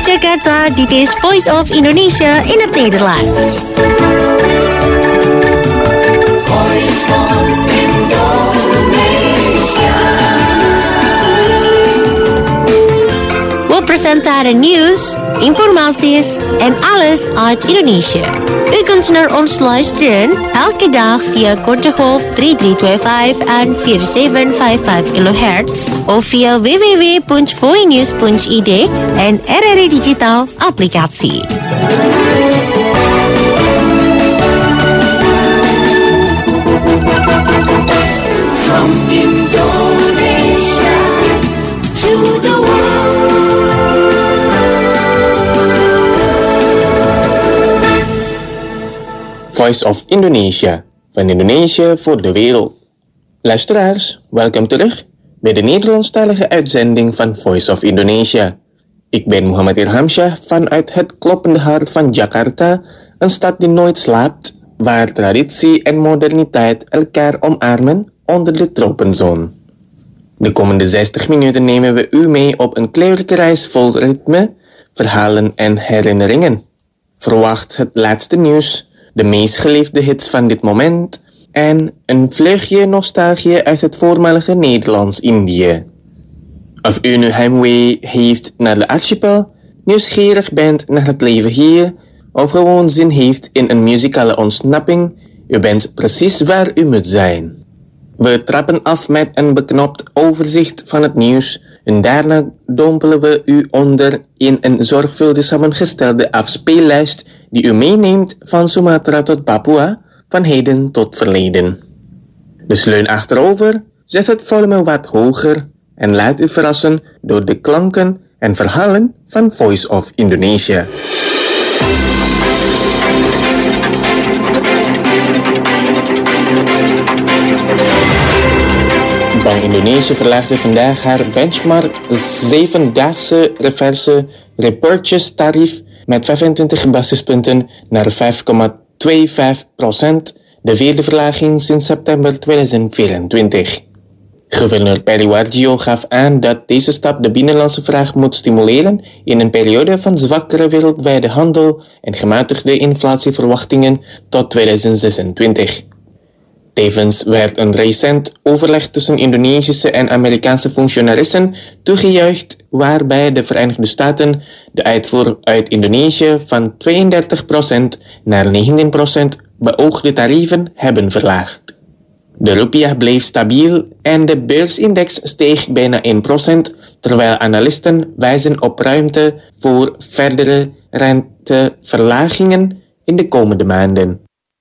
Jakarta, dit is Voice of Indonesia in het Nederlands. Voice of Indonesia. We presenteren nieuws, informaties en alles uit Indonesië. U kunt naar ons luisteren elke dag via korte golf 3325 en 4755 kHz of via www.voinews.id en RRI Digital applicatie. From Indonesia to the world. Voice of Indonesia, van Indonesië voor de wereld. Luisteraars, welkom terug bij de Nederlandstalige uitzending van Voice of Indonesia. Ik ben Muhammad Irhamsyah vanuit het kloppende hart van Jakarta, een stad die nooit slaapt, waar traditie en moderniteit elkaar omarmen onder de tropenzon. De komende 60 minuten nemen we u mee op een kleurrijke reis vol ritme, verhalen en herinneringen. Verwacht het laatste nieuws, de meest geliefde hits van dit moment en een vleugje nostalgie uit het voormalige Nederlands-Indië. Of u nu heimwee heeft naar de archipel, nieuwsgierig bent naar het leven hier of gewoon zin heeft in een muzikale ontsnapping, u bent precies waar u moet zijn. We trappen af met een beknopt overzicht van het nieuws en daarna dompelen we u onder in een zorgvuldig samengestelde afspeellijst die u meeneemt van Sumatra tot Papua, van heden tot verleden. Dus leun achterover, zet het volume wat hoger en laat u verrassen door de klanken en verhalen van Voice of Indonesia. Bank Indonesië verlaagde vandaag haar benchmark 7-daagse reverse repurchase tarief met 25 basispunten naar 5,25%, de vierde verlaging sinds september 2024. Gouverneur Periwarjo gaf aan dat deze stap de binnenlandse vraag moet stimuleren in een periode van zwakkere wereldwijde handel en gematigde inflatieverwachtingen tot 2026. Tevens werd een recent overleg tussen Indonesische en Amerikaanse functionarissen toegejuicht, waarbij de Verenigde Staten de uitvoer uit Indonesië van 32% naar 19% beoogde tarieven hebben verlaagd. De rupiah bleef stabiel en de beursindex steeg bijna 1%, terwijl analisten wijzen op ruimte voor verdere renteverlagingen in de komende maanden.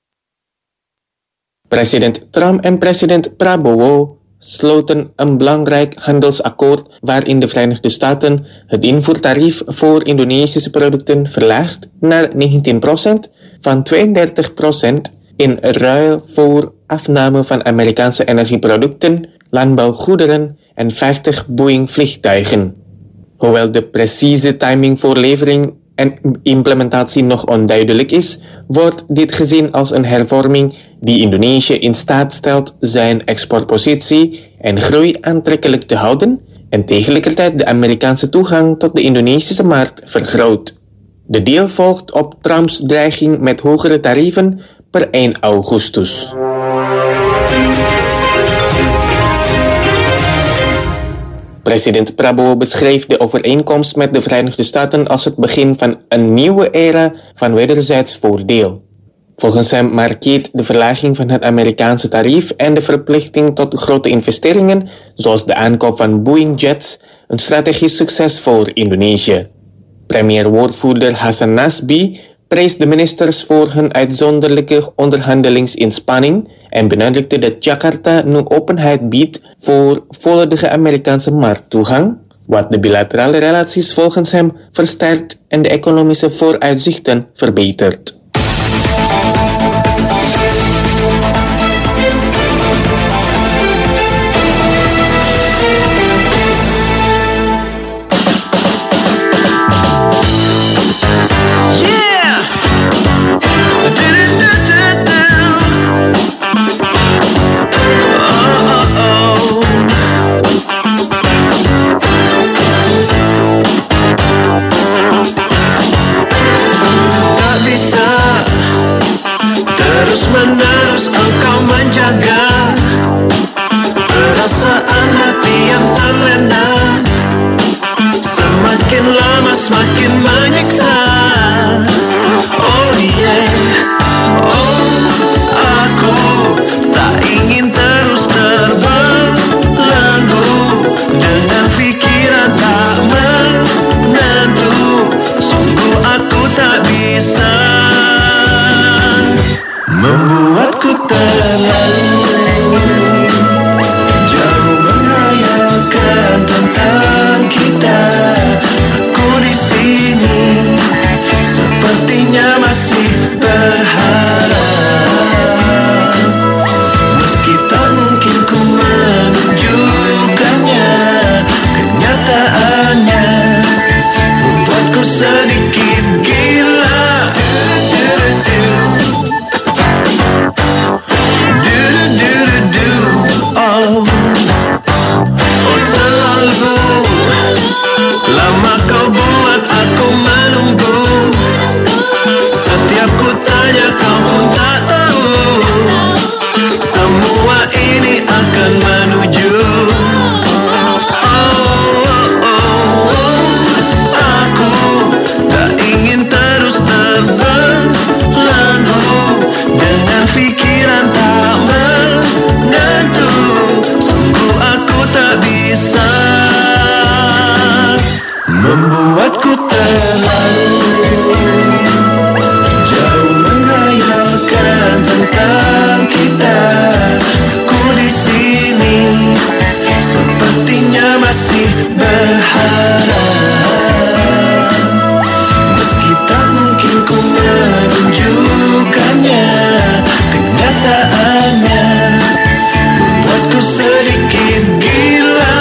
President Trump en president Prabowo sloten een belangrijk handelsakkoord waarin de Verenigde Staten het invoertarief voor Indonesische producten verlaagt naar 19% van 32% in ruil voor afname van Amerikaanse energieproducten, landbouwgoederen en 50 Boeing-vliegtuigen. Hoewel de precieze timing voor levering en implementatie nog onduidelijk is, wordt dit gezien als een hervorming die Indonesië in staat stelt zijn exportpositie en groei aantrekkelijk te houden en tegelijkertijd de Amerikaanse toegang tot de Indonesische markt vergroot. De deal volgt op Trumps dreiging met hogere tarieven per 1 augustus. President Prabowo beschreef de overeenkomst met de Verenigde Staten als het begin van een nieuwe era van wederzijds voordeel. Volgens hem markeert de verlaging van het Amerikaanse tarief en de verplichting tot grote investeringen, zoals de aankoop van Boeing Jets, een strategisch succes voor Indonesië. Premier-woordvoerder Hassan Nasbi prees de ministers voor hun uitzonderlijke onderhandelingsinspanning en benadrukte dat Jakarta nu openheid biedt voor volledige Amerikaanse markttoegang, wat de bilaterale relaties volgens hem versterkt en de economische vooruitzichten verbetert. terus-menerus engkau menjaga perasaan hati yang terlena. Semakin lama semakin menyiksa. Oh yeah, oh aku tak ingin terus terbelenggu dengan pikiran tak menentu. Sungguh aku tak bisa, membuatku terlalu jauh menghayalkan tentang kita. Aku di sini sepertinya masih berharap, meski tak mungkin ku menunjukkannya. Kenyataannya membuatku sedikit gila. Lama kau buat aku menunggu. Setiap ku tanya kau pun tak tahu. Semua ini akan menuju. Aku tak ingin terus terbelenggu dengan pikiran tak menentu. Sungguh aku tak bisa, membuatku terlalu jauh menghayalkan tentang kita. Ku di sini sepertinya masih berharap, meski tak mungkin ku menunjukkannya. Kenyataannya membuatku sedikit gila.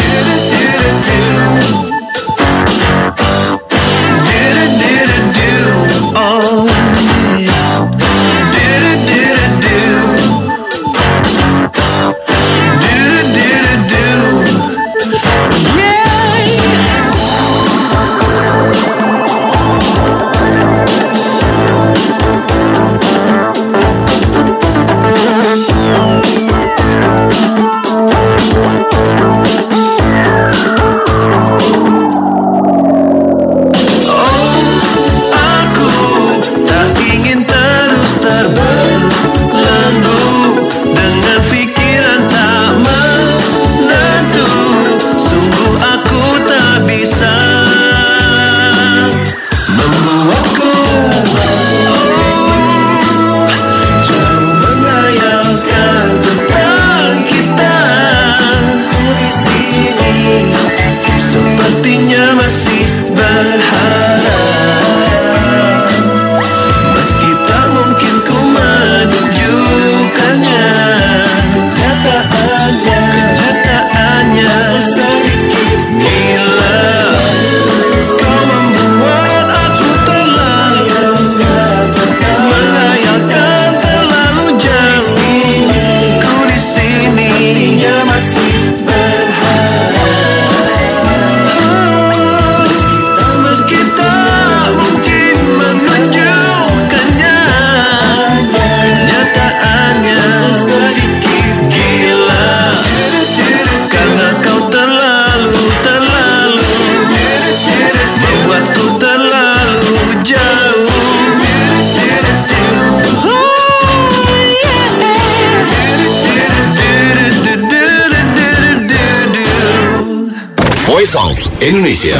Voice of Indonesia.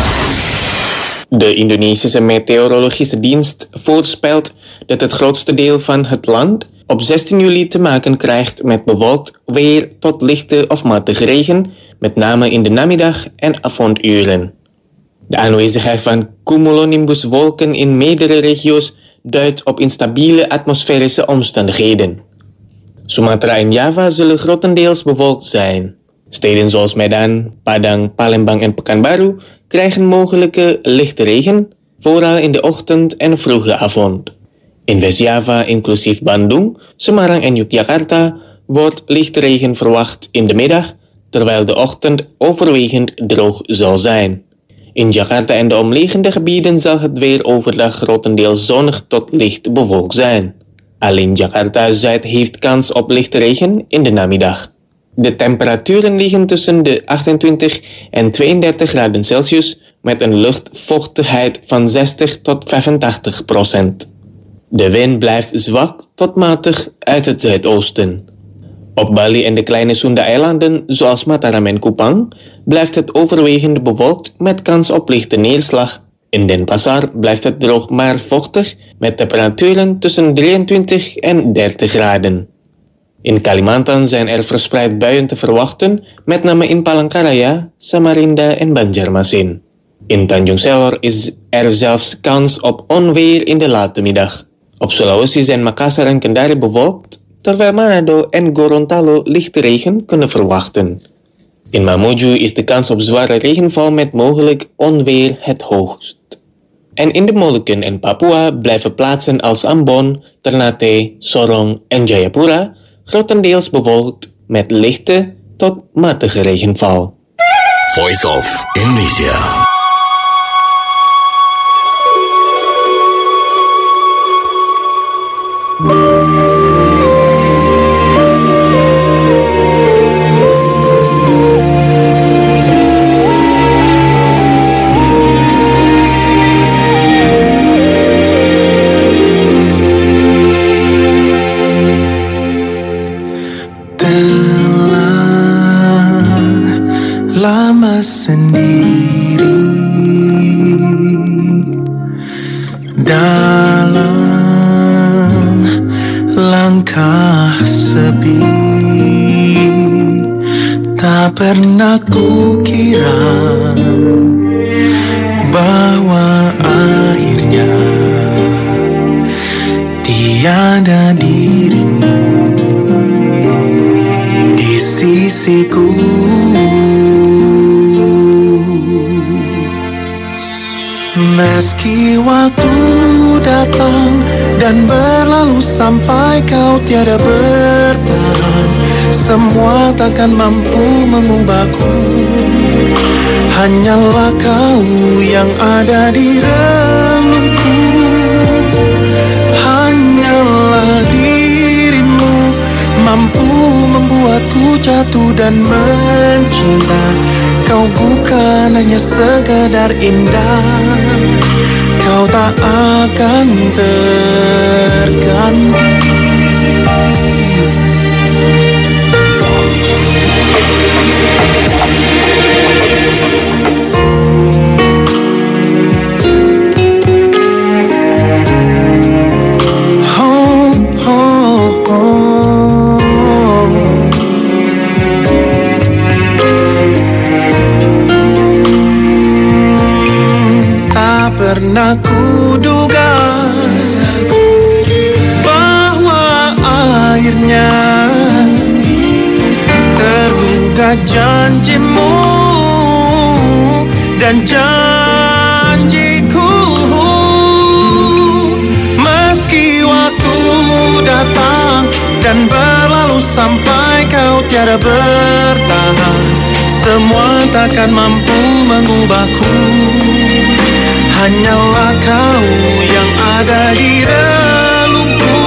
De Indonesische Meteorologische Dienst voorspelt dat het grootste deel van het land op 16 juli te maken krijgt met bewolkt weer tot lichte of matige regen, met name in de namiddag en avonduren. De aanwezigheid van cumulonimbuswolken in meerdere regio's duidt op instabiele atmosferische omstandigheden. Sumatra en Java zullen grotendeels bewolkt zijn. Steden zoals Medan, Padang, Palembang en Pekanbaru krijgen mogelijke lichte regen, vooral in de ochtend en vroege avond. In West-Java, inclusief Bandung, Semarang en Yogyakarta, wordt lichte regen verwacht in de middag, terwijl de ochtend overwegend droog zal zijn. In Jakarta en de omliggende gebieden zal het weer overdag grotendeels zonnig tot licht bewolkt zijn. Alleen Jakarta-Zuid heeft kans op lichte regen in de namiddag. De temperaturen liggen tussen de 28 en 32 graden Celsius met een luchtvochtigheid van 60 tot 85%. De wind blijft zwak tot matig uit het zuidoosten. Op Bali en de kleine Sunda-eilanden, zoals Mataram en Kupang, blijft het overwegend bewolkt met kans op lichte neerslag. In Denpasar blijft het droog maar vochtig met temperaturen tussen 23 en 30 graden. In Kalimantan zijn er verspreid buien te verwachten, met name in Palangkaraya, Samarinda en Banjarmasin. In Tanjung Selor is er zelfs kans op onweer in de late middag. Op Sulawesi zijn Makassar en Kendari bewolkt, terwijl Manado en Gorontalo lichte regen kunnen verwachten. In Mamuju is de kans op zware regenval met mogelijk onweer het hoogst. En in de Molukken en Papua blijven plaatsen als Ambon, Ternate, Sorong en Jayapura grotendeels bewolkt met lichte tot matige regenval. Voice of Indonesia. Lama sendiri dalam langkah sepi, tak pernah kukira bahwa akhirnya tiada dirimu di sisiku. Meski waktu datang dan berlalu sampai kau tiada bertahan, semua takkan mampu mengubahku. Hanyalah kau yang ada di relungku. Hanyalah dirimu mampu membuatku jatuh dan mencinta. Kau bukan hanya sekadar indah, kau tak akan terganti. Pernah kuduga bahwa akhirnya tergugat janjimu dan janjiku. Meski waktu datang dan berlalu sampai kau tiada bertahan, semua takkan mampu mengubahku. Hanyalah kau yang ada di relungku.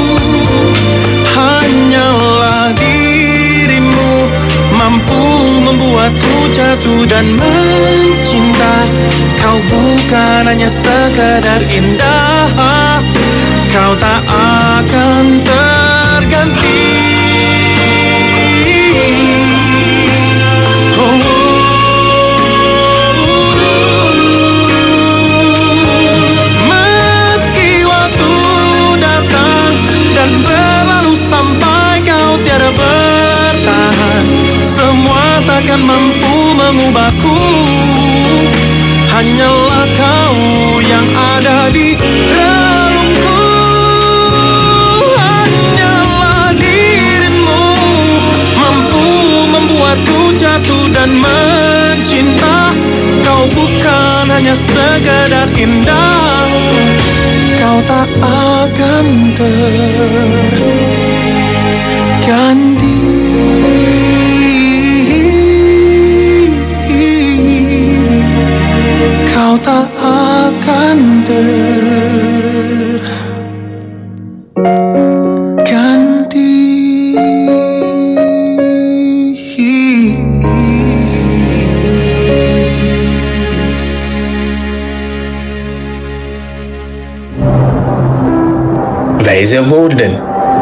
Hanyalah dirimu mampu membuatku jatuh dan mencinta. Kau bukan hanya sekadar indah, kau tak akan terganti. Bertahan, semua takkan mampu mengubahku. Hanyalah kau yang ada di relungku. Hanyalah dirimu mampu membuatku jatuh dan mencinta. Kau bukan hanya sekadar indah, kau tak akan ganti. Kau tak akan Wijze woorden.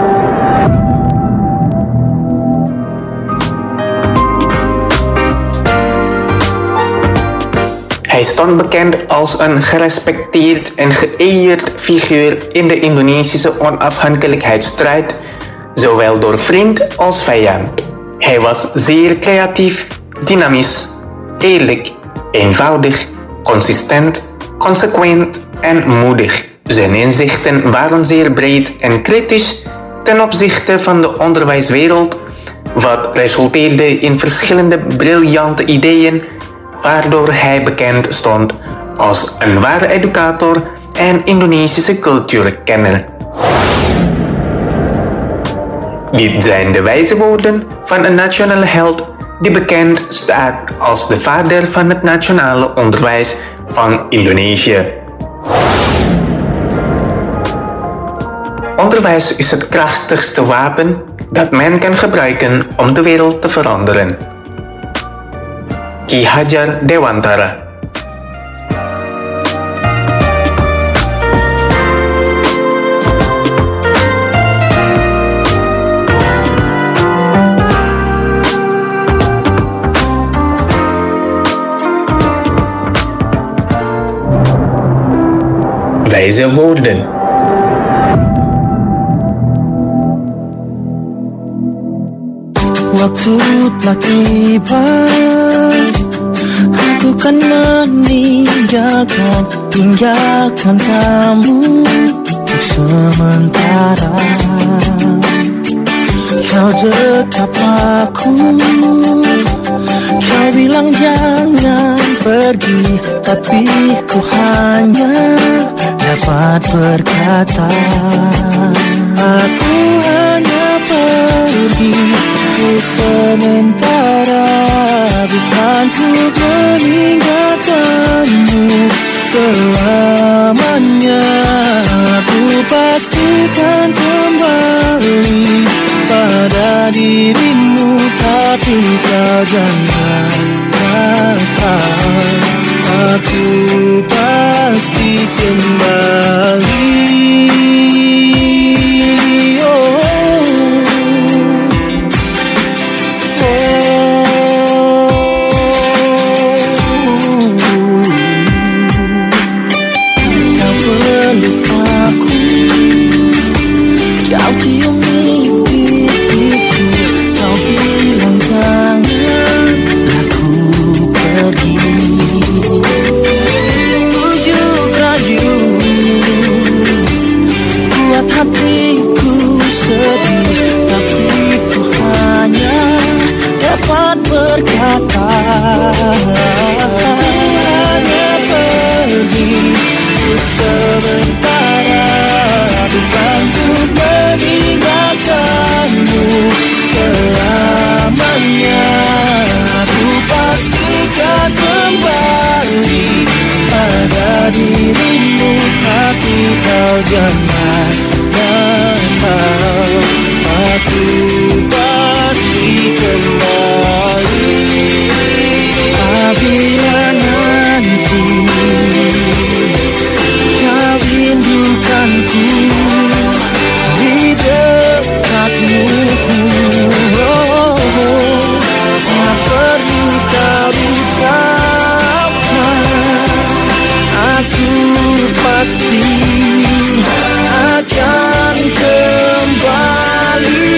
Hij stond bekend als een gerespecteerd en geëerd figuur in de Indonesische onafhankelijkheidsstrijd, zowel door vriend als vijand. Hij was zeer creatief, dynamisch, eerlijk, eenvoudig, consistent, consequent en moedig. Zijn inzichten waren zeer breed en kritisch ten opzichte van de onderwijswereld, wat resulteerde in verschillende briljante ideeën, waardoor hij bekend stond als een ware educator en Indonesische cultuurkenner. Dit zijn de wijze woorden van een nationale held die bekend staat als de vader van het nationale onderwijs van Indonesië. Onderwijs is het krachtigste wapen dat men kan gebruiken om de wereld te veranderen. Ki Hajar Dewantara. Wijze woorden. Waktu telah tiba, aku kan tinggalkan kamu untuk sementara. Kau dekap aku, kau bilang jangan pergi, tapi ku hanya dapat berkata, aku hanya pergi untuk sementara, bukan untuk meninggalkanmu selamanya. Aku pastikan kembali pada dirimu, tapi kau jangan datang. Aku pasti kembali. Dirimu, tapi kau jangan datang. Aku pasti kembali apabila nanti kau rindukanku di dekatmu. Tak perlu kau risaukan, aku pasti akan kembali.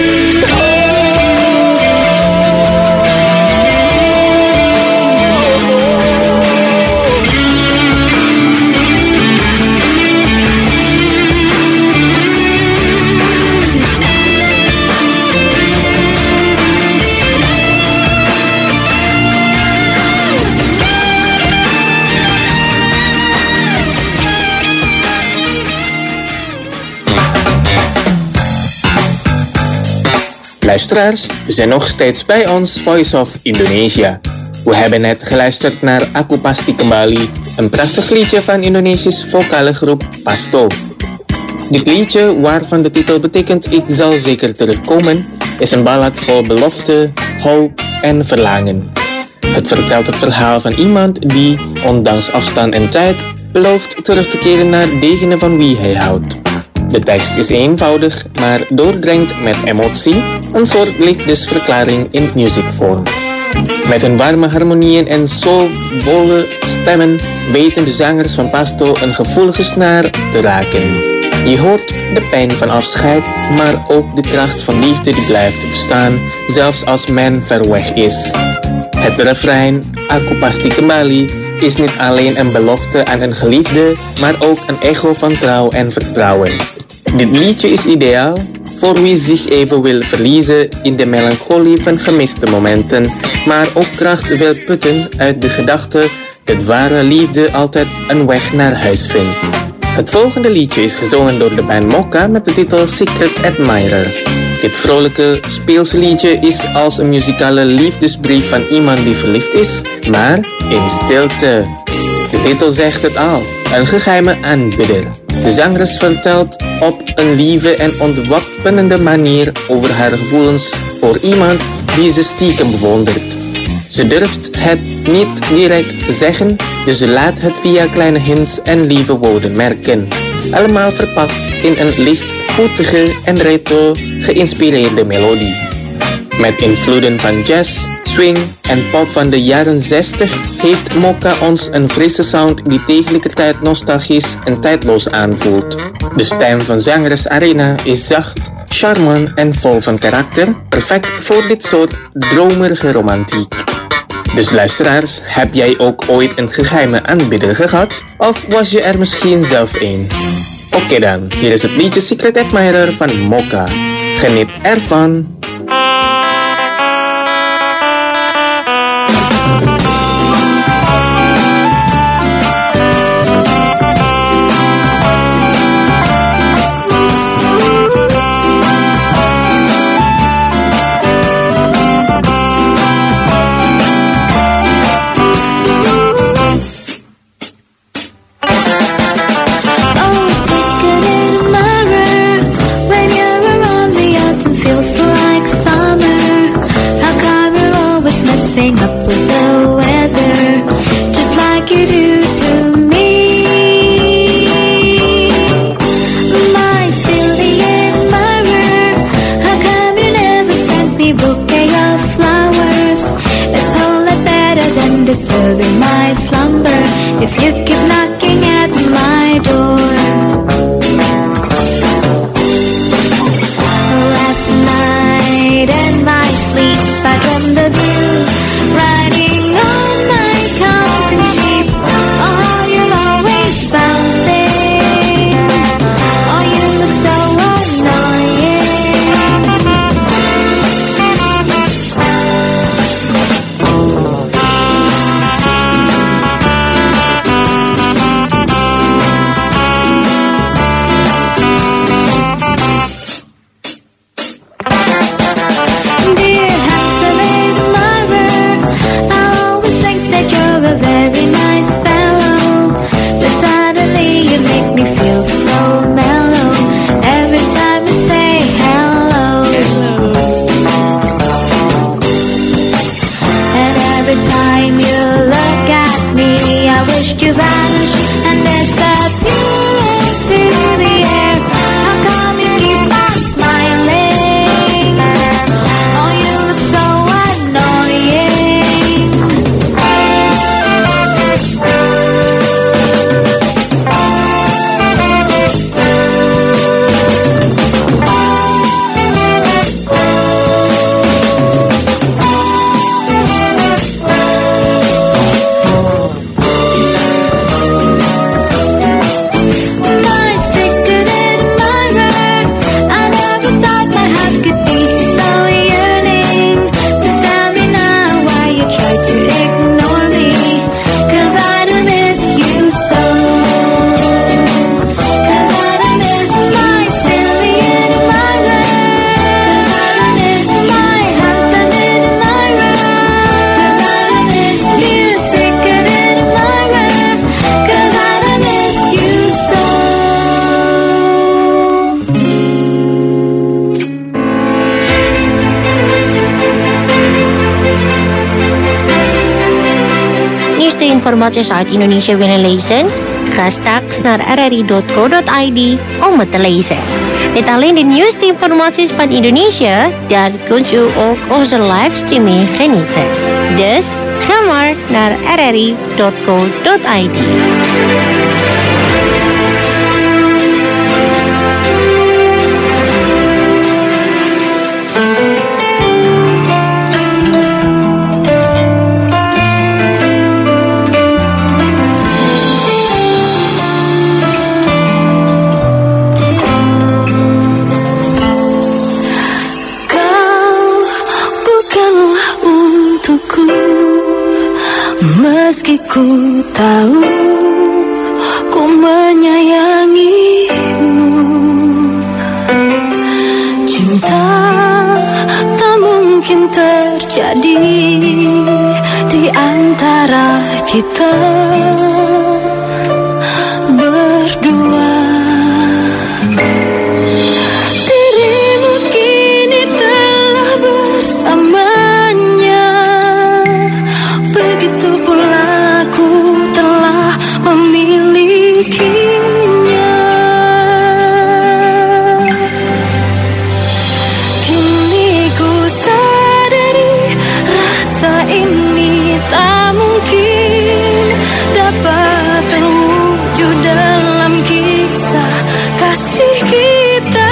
Luisteraars, we zijn nog steeds bij ons Voice of Indonesia. We hebben net geluisterd naar Aku Pasti Kembali, een prachtig liedje van Indonesisch vocale groep Pasto. Dit liedje, waarvan de titel betekent Ik zal zeker terugkomen, is een ballad vol belofte, hoop en verlangen. Het vertelt het verhaal van iemand die, ondanks afstand en tijd, belooft terug te keren naar degene van wie hij houdt. De tekst is eenvoudig, maar doordrenkt met emotie, een soort liefdesverklaring in muziekvorm. Met hun warme harmonieën en soulvolle stemmen weten de zangers van Pasto een gevoelige snaar te raken. Je hoort de pijn van afscheid, maar ook de kracht van liefde die blijft bestaan, zelfs als men ver weg is. Het refrein, Aku Pasti Kembali, is niet alleen een belofte aan een geliefde, maar ook een echo van trouw en vertrouwen. Dit liedje is ideaal voor wie zich even wil verliezen in de melancholie van gemiste momenten, maar ook kracht wil putten uit de gedachte dat ware liefde altijd een weg naar huis vindt. Het volgende liedje is gezongen door de band Mokka met de titel Secret Admirer. Dit vrolijke, speelse liedje is als een muzikale liefdesbrief van iemand die verliefd is, maar in stilte. De titel zegt het al, een geheime aanbidder. De zangeres vertelt op een lieve en ontwapenende manier over haar gevoelens voor iemand die ze stiekem bewondert. Ze durft het niet direct te zeggen, dus ze laat het via kleine hints en lieve woorden merken. Allemaal verpakt in een lichtvoetige en retro geïnspireerde melodie. Met invloeden van jazz, swing en pop van de jaren 60 heeft Mokka ons een frisse sound die tegelijkertijd nostalgisch en tijdloos aanvoelt. De stem van zangeres Arena is zacht, charmant en vol van karakter, perfect voor dit soort dromerige romantiek. Dus luisteraars, heb jij ook ooit een geheime aanbidder gehad? Of was je er misschien zelf een? Oké dan, hier is het liedje Secret Admirer van Mokka. Geniet ervan! Disturbing my slumber if you keep knocking at my door. Last night in my sleep I dreamed of you riding on my counting sheep. Oh, you're always bouncing. Oh, you look so you vanish and disappear into the air. How come you keep on smiling? Oh, you look so annoying. Informaties uit Indonesië willen lezen? Ga straks naar rri.co.id om het te lezen. Niet alleen de nieuwste informaties van Indonesië, daar kunt u ook onze livestreaming genieten. Dus ga maar naar rri.co.id. Meski ku tahu ku menyayangimu, cinta tak mungkin terjadi di antara kita berdua. Dirimu kini telah bersamanya, begitu pula aku telah memilikinya. Kini ku sadari rasa ini tak mungkin dapat terwujud dalam kisah kasih kita.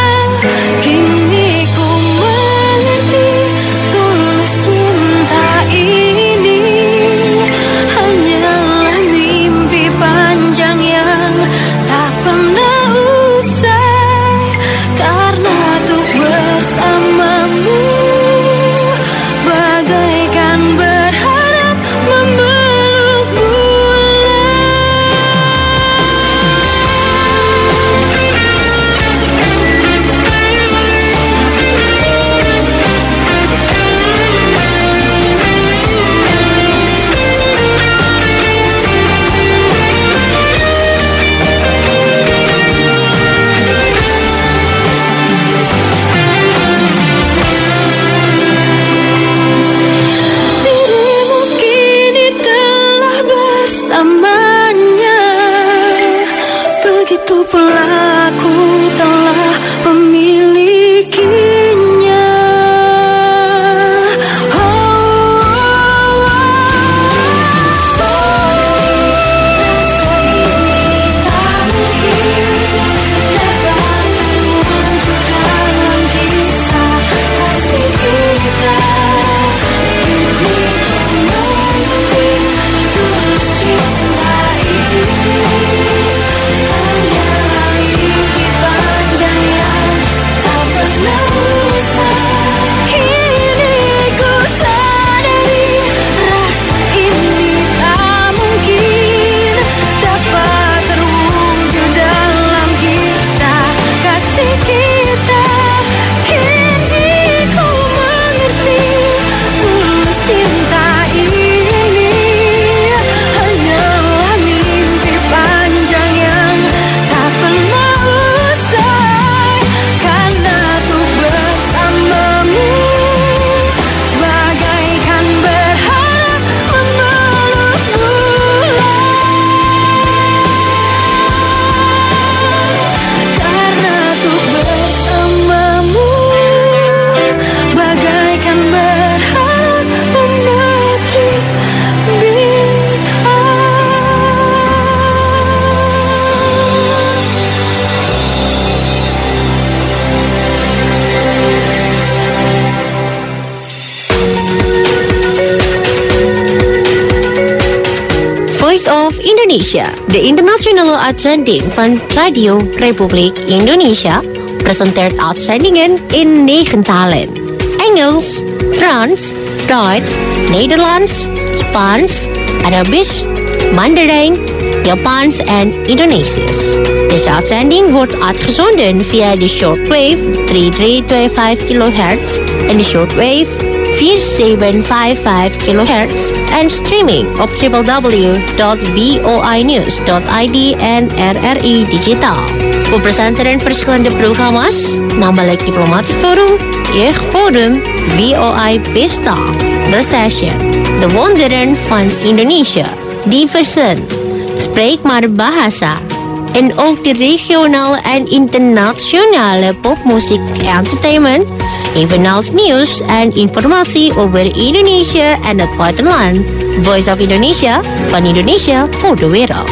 Kini ku mengerti tulus cinta ini hanyalah mimpi panjang yang tak pernah usai. Karena untuk bersamamu bagaikan berharap memeluk dirimu kini telah bersamanya, begitu pula aku telah memilikinya. Voice of Indonesia, de internationale uitzending van Radio Republiek Indonesia, presenteert uitzendingen in 9 talen: Engels, Frans, Duits, Nederlands, Spaans, Arabisch, Mandarijn, Japans en Indonesisch. Deze uitzending wordt uitgezonden via de shortwave 3325 kHz en de shortwave 4755 kHz en streaming op www.voinews.id en RRI Digitaal. We presenteren verschillende programma's, namelijk Diplomatic Forum, Jeugdforum, VOI Pesta, The Session, De Wonderen van Indonesië, Diversen, spreekbare bahasa. En ook de regionale en internationale popmuziek entertainment, evenals nieuws en informatie over Indonesië en het buitenland. Voice of Indonesia, van Indonesia voor de wereld.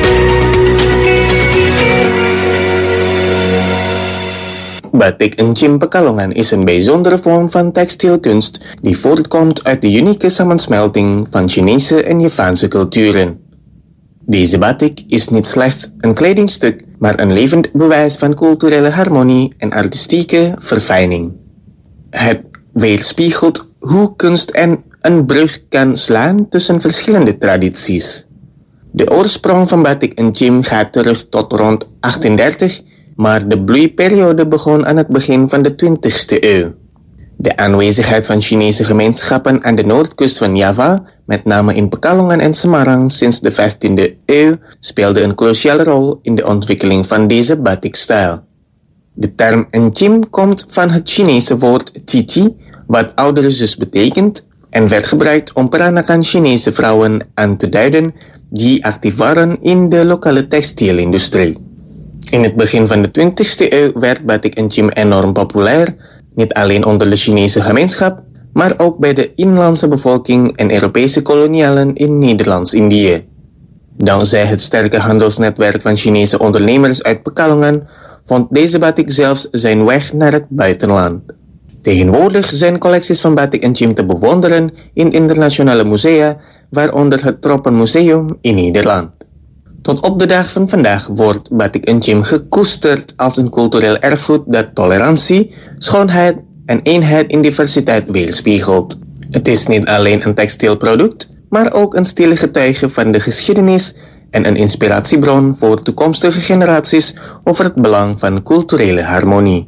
Batik Encim Pekalongan is een bijzondere vorm van textielkunst die voortkomt uit de unieke samensmelting van Chinese en Javaanse culturen. Deze batik is niet slechts een kledingstuk, maar een levend bewijs van culturele harmonie en artistieke verfijning. Het weerspiegelt hoe kunst een brug kan slaan tussen verschillende tradities. De oorsprong van Batik Encim gaat terug tot rond 1830, maar de bloeiperiode begon aan het begin van de 20e eeuw. De aanwezigheid van Chinese gemeenschappen aan de noordkust van Java, met name in Pekalongan en Semarang sinds de 15e eeuw, speelde een cruciale rol in de ontwikkeling van deze batikstijl. De term Encim komt van het Chinese woord Cici, wat oudere zus betekent, en werd gebruikt om peranakan Chinese vrouwen aan te duiden die actief waren in de lokale textielindustrie. In het begin van de 20e eeuw werd Batik Encim enorm populair, niet alleen onder de Chinese gemeenschap, maar ook bij de inlandse bevolking en Europese kolonialen in Nederlands-Indië. Dankzij het sterke handelsnetwerk van Chinese ondernemers uit Pekalongan vond deze batik zelfs zijn weg naar het buitenland. Tegenwoordig zijn collecties van Batik Encim te bewonderen in internationale musea, waaronder het Tropenmuseum in Nederland. Tot op de dag van vandaag wordt Batik Encim gekoesterd als een cultureel erfgoed dat tolerantie, schoonheid en eenheid in diversiteit weerspiegelt. Het is niet alleen een textielproduct, maar ook een stille getuige van de geschiedenis en een inspiratiebron voor toekomstige generaties over het belang van culturele harmonie.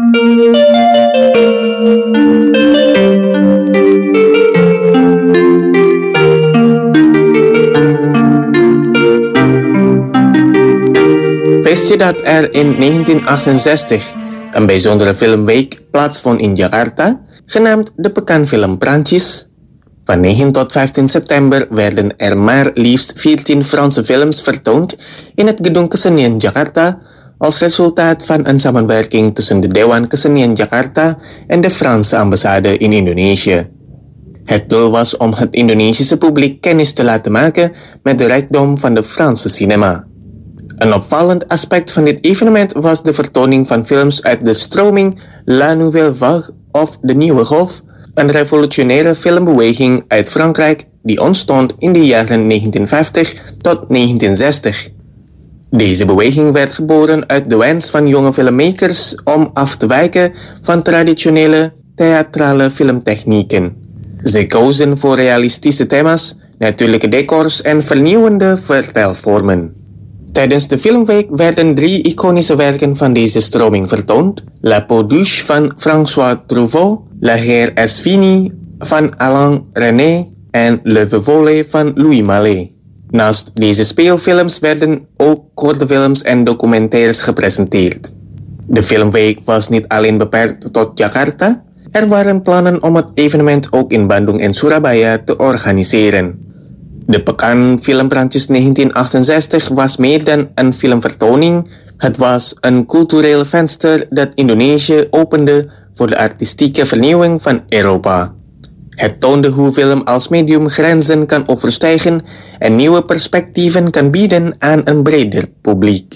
Wist je dat er in 1968 een bijzondere filmweek plaatsvond in Jakarta, genaamd de Pekan Film Prancis? Van 9 tot 15 september werden er maar liefst 14 Franse films vertoond in het Gedung Kesenian Jakarta als resultaat van een samenwerking tussen de Dewan Kesenian Jakarta en de Franse ambassade in Indonesië. Het doel was om het Indonesische publiek kennis te laten maken met de rijkdom van de Franse cinema. Een opvallend aspect van dit evenement was de vertoning van films uit de stroming La Nouvelle Vague of de Nieuwe Golf, een revolutionaire filmbeweging uit Frankrijk die ontstond in de jaren 1950 tot 1960. Deze beweging werd geboren uit de wens van jonge filmmakers om af te wijken van traditionele theatrale filmtechnieken. Ze kozen voor realistische thema's, natuurlijke decors en vernieuwende vertelvormen. Tijdens de filmweek werden 3 iconische werken van deze stroming vertoond: La Peau Douce van François Truffaut, La Guerre est finie van Alain Resnais en Le Feu Follet van Louis Malle. Naast deze speelfilms werden ook korte films en documentaires gepresenteerd. De filmweek was niet alleen beperkt tot Jakarta, er waren plannen om het evenement ook in Bandung en Surabaya te organiseren. De Pekan Film Prancis 1968 was meer dan een filmvertoning. Het was een cultureel venster dat Indonesië opende voor de artistieke vernieuwing van Europa. Het toonde hoe film als medium grenzen kan overstijgen en nieuwe perspectieven kan bieden aan een breder publiek.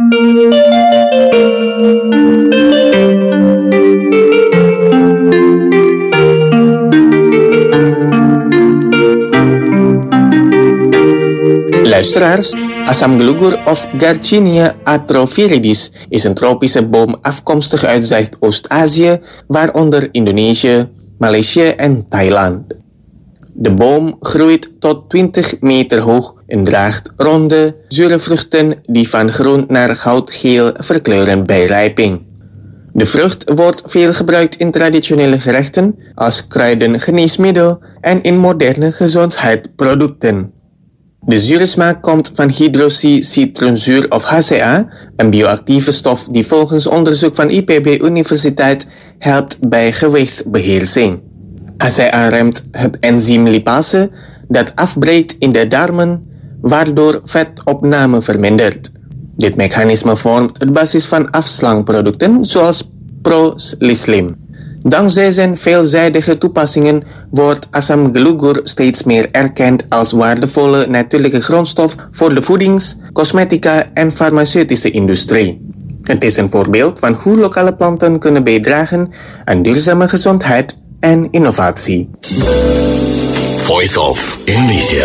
Luisteraars, Asam gelugur of Garcinia atrophiridis is een tropische boom afkomstig uit Zuidoost-Azië, waaronder Indonesië, Maleisië en Thailand. De boom groeit tot 20 meter hoog en draagt ronde, zure vruchten die van groen naar goudgeel verkleuren bij rijping. De vrucht wordt veel gebruikt in traditionele gerechten, als kruidengeneesmiddel en in moderne gezondheidsproducten. De zure smaak komt van hydroxycitronzuur of HCA, een bioactieve stof die volgens onderzoek van IPB Universiteit helpt bij gewichtsbeheersing. HCA remt het enzym lipase dat afbreekt in de darmen, waardoor vetopname vermindert. Dit mechanisme vormt het basis van afslankproducten zoals Pro-Slim. Dankzij zijn veelzijdige toepassingen wordt asam gelugur steeds meer erkend als waardevolle natuurlijke grondstof voor de voedings-, cosmetica- en farmaceutische industrie. Het is een voorbeeld van hoe lokale planten kunnen bijdragen aan duurzame gezondheid en innovatie. Voice of Indonesia.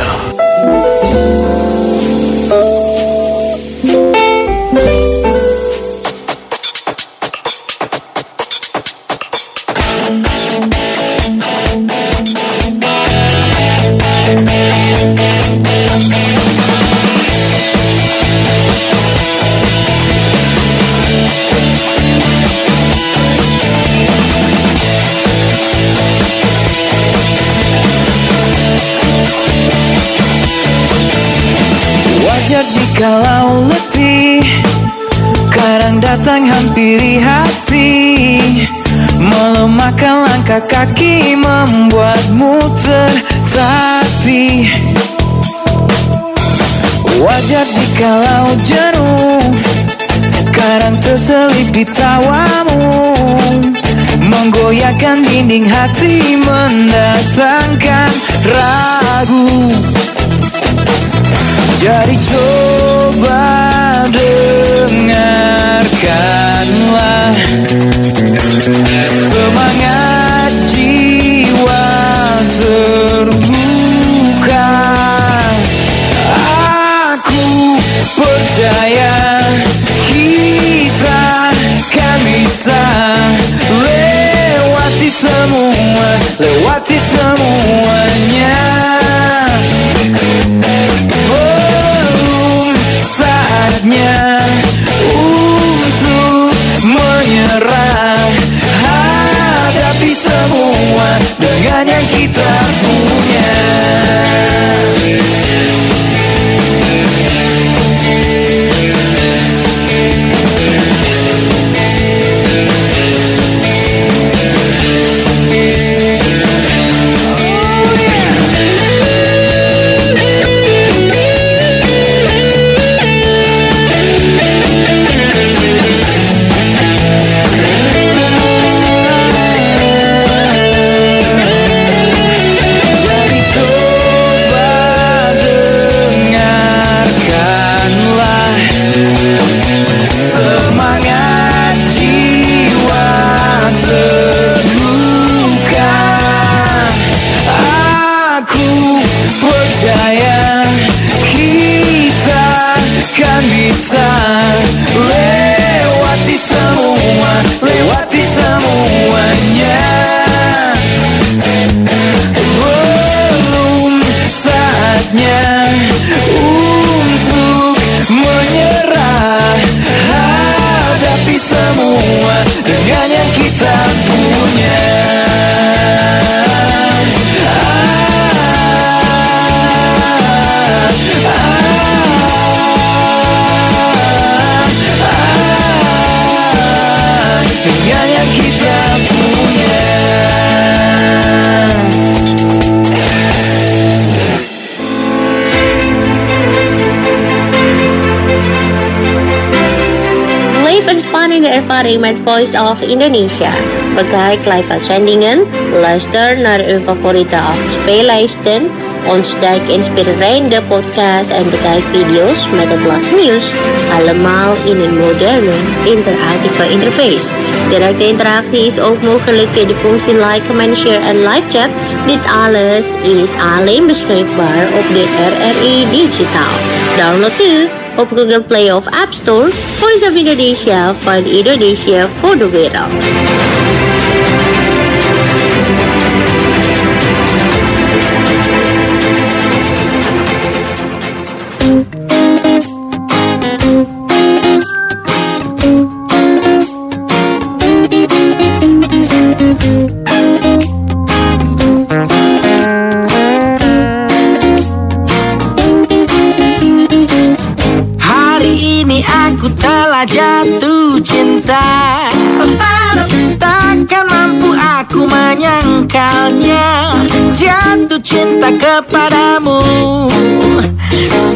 Jikalau letih, kadang datang hampiri hati, melemahkan langkah kaki, membuatmu tertatih. Wajar jikalau jenuh, kadang terselip di tawamu, menggoyahkan dinding hati, mendatangkan ragu. Jadi coba dengarkanlah semangat jiwa terbuka. Aku percaya kita kan bisa lewati semuanya. Untuk menyerah, hadapi semua dengan yang kita punya. Lewati semuanya. Belum saatnya untuk menyerah, hadapi semua dengan yang kita punya. Dengan yang kita punya. Leef en spannende ervaring met Voice of Indonesia. Bekijk live uitzendingen, luister naar uw favoriete afspeellijsten, ontdek inspirerende podcasts en bekijk video's met het laatste nieuws. Allemaal in een moderne, interactieve interface. Directe interactie is ook mogelijk via de functie like, comment, share en live chat. Dit alles is alleen beschikbaar op de RRI Digitaal. Download nu op Google Play of App Store. Voice of Indonesia van Indonesia voor de wereld. Aku telah jatuh cinta, takkan mampu aku menyangkalnya. Jatuh cinta kepadamu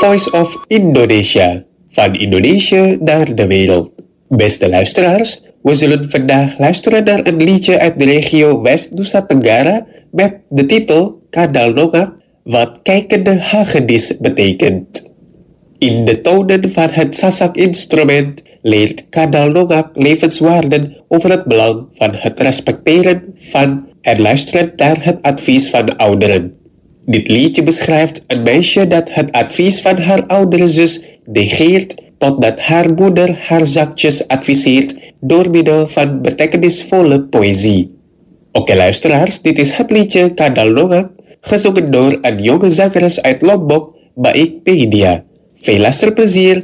Voice of Indonesia, van Indonesië naar de wereld. Beste luisteraars, we zullen vandaag luisteren naar een liedje uit de regio West Nusa Tenggara met de titel Kadal Nongak, wat kijkende hagedis betekent. In de tonen van het Sasak-instrument leert Kadal Nongak levenswaarden over het belang van het respecteren van en luisteren naar het advies van ouderen. Dit liedje beschrijft een meisje dat het advies van haar oudere zus negeert totdat haar moeder haar zachtjes adviseert door middel van betekenisvolle poëzie. Oké luisteraars, dit is het liedje Kadal Nongak, gezongen door een jonge zangeres uit Lombok, Baik Pedia. Veel luisterplezier!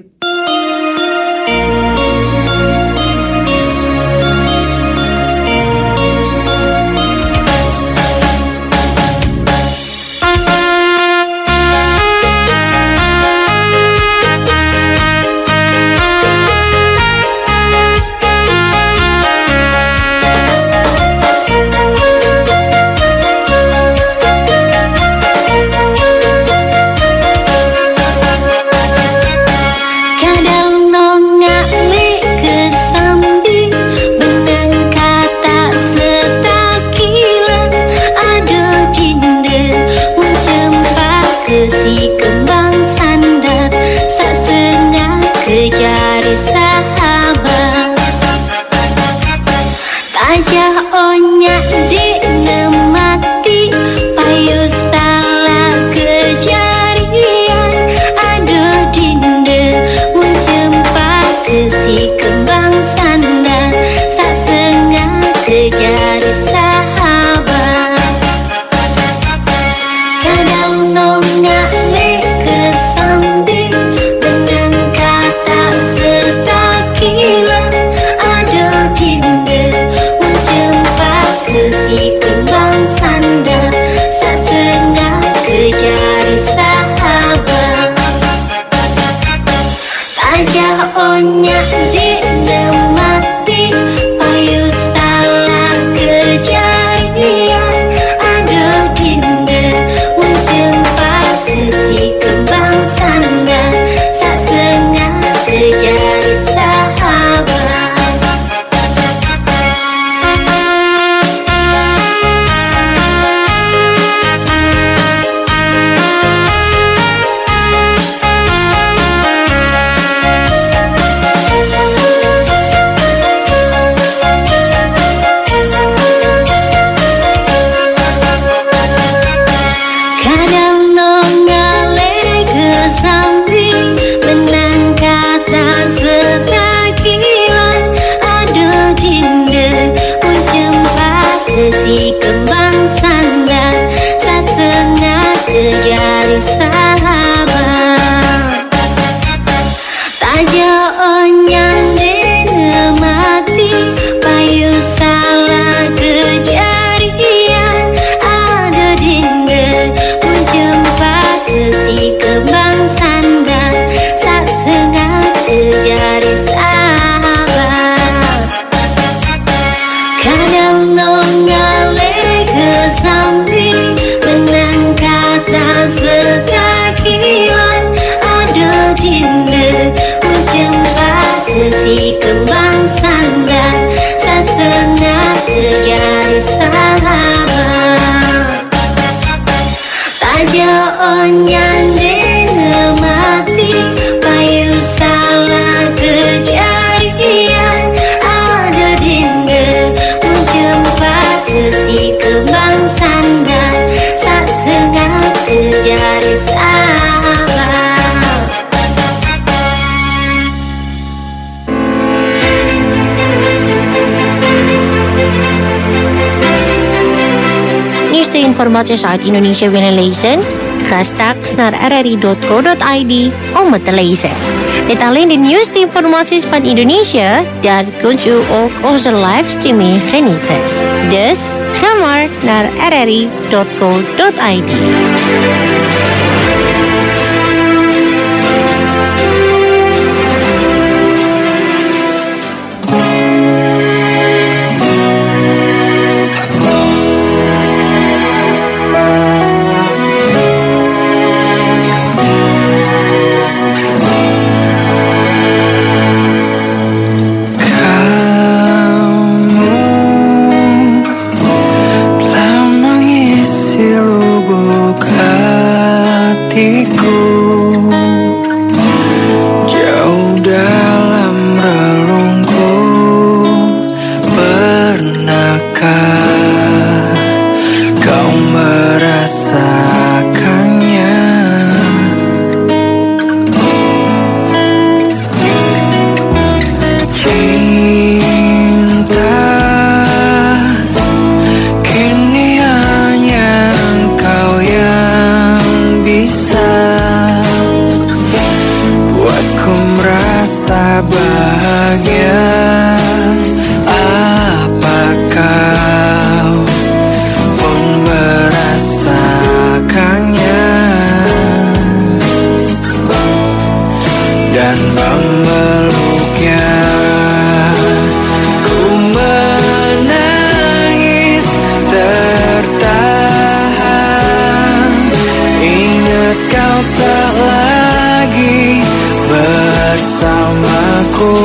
Informaties uit Indonesië willen lezen? Ga straks naar rri.co.id om het te lezen. Niet alleen de nieuwste informaties van Indonesië, daar kunt u ook onze livestreaming genieten. Dus ga maar naar rri.co.id. Apakah kau merasakannya? Cinta kini hanya engkau yang bisa buatku merasa bahagia. Kau pun merasakannya dan memeluknya. Ku menangis tertahan, ingat kau tak lagi bersamaku.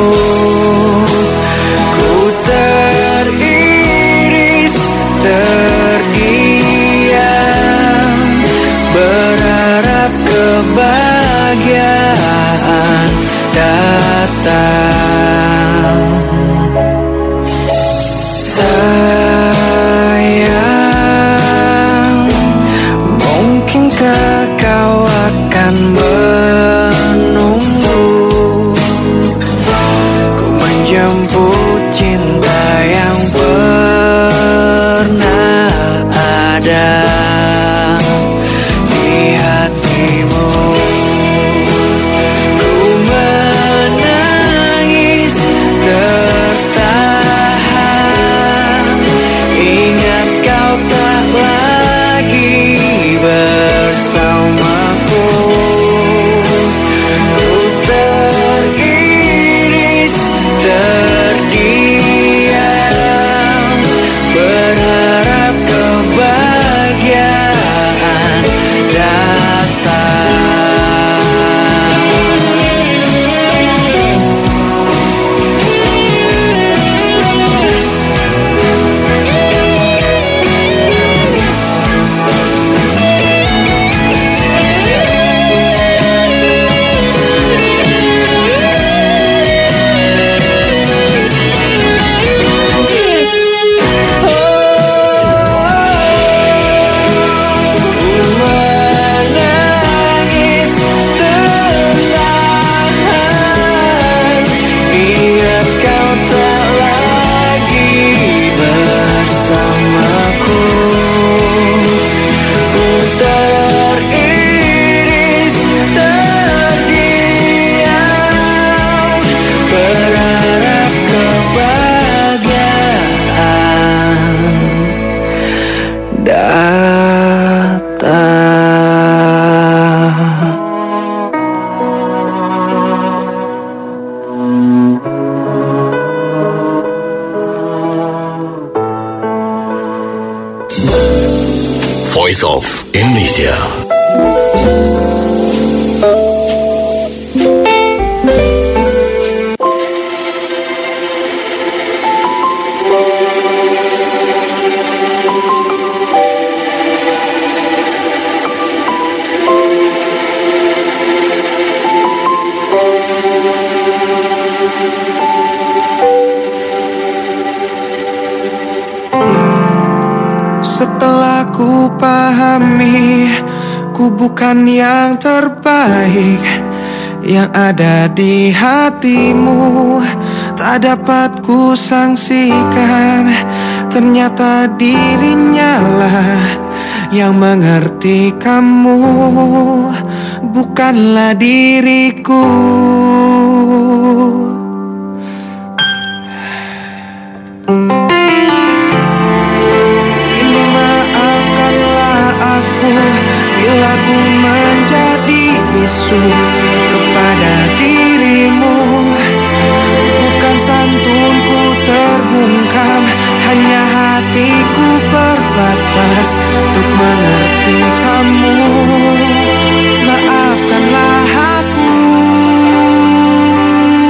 Terdiam, berharap kebahagiaan datang. Sayang, mungkinkah kau akan menunggu ku menjemput cinta yang ada di hatimu. Ku menangis tertahan, ingat kau tak lagi bersamaku. Ku teriris terdiam, berharap kebahagiaan datang. Voice of Indonesia. Setelah ku pahami, ku bukan yang terbaik yang ada di hatimu. Tak dapat ku sangsikan, ternyata dirinya lah yang mengerti kamu, bukanlah diriku. Aku menjadi bisu kepada dirimu, bukan santunku terbungkam, hanya hatiku berbatas untuk mengerti kamu. Maafkanlah aku.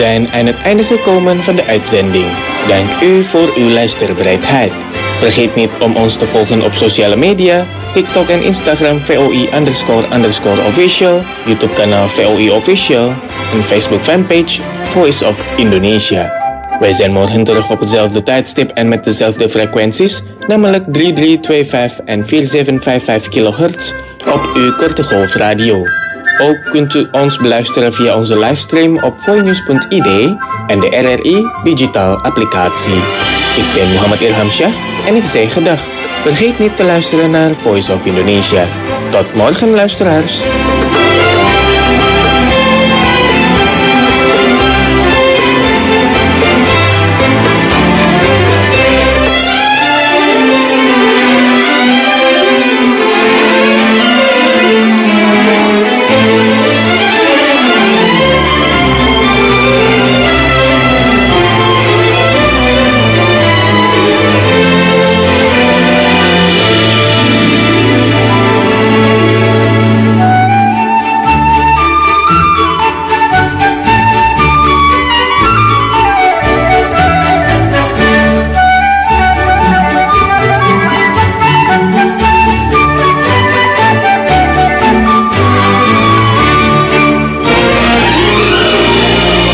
zijn aan het einde gekomen van de uitzending. Dank u voor uw luisterbereidheid. Vergeet niet om ons te volgen op sociale media, TikTok en Instagram VOI__official, YouTube kanaal VOI Official en Facebook fanpage Voice of Indonesia. Wij zijn morgen terug op hetzelfde tijdstip en met dezelfde frequenties, namelijk 3325 en 4755 kHz op uw korte golfradio. Ook kunt u ons beluisteren via onze livestream op voinews.id en de RRI Digital applicatie. Ik ben Muhammad Ilhamsyah en ik zeg gedag. Vergeet niet te luisteren naar Voice of Indonesia. Tot morgen, luisteraars.